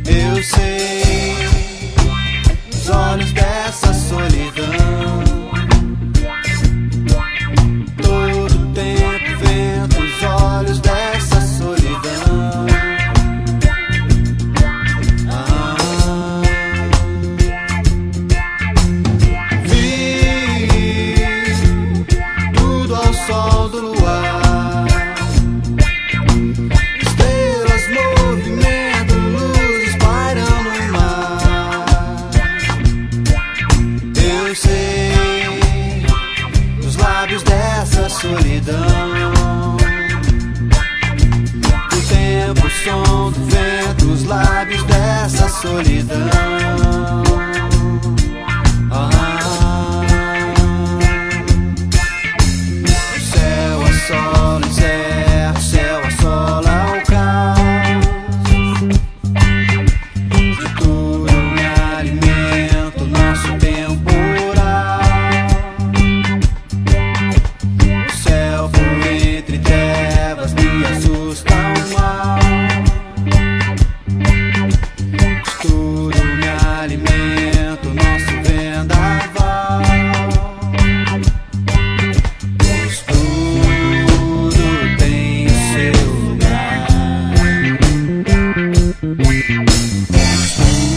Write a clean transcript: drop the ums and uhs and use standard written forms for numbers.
Eu sei, os olhos dessa solidão, todo tempo vendo os olhos dessa solidão. Vi tudo ao sol do luar, estrelas, movimento, luzes pairando no mar. Eu sei, nos lábios dessa solidão, o tempo, o som do vento, os lábios dessa solidão. O céu assola, incerto, o céu assola o caos. De tudo eu me alimento, nosso temporal. O céu por entre trevas me assusta o mal. De tudo eu me alimento, nosso vendaval. Pois tudo tem o seu lugar.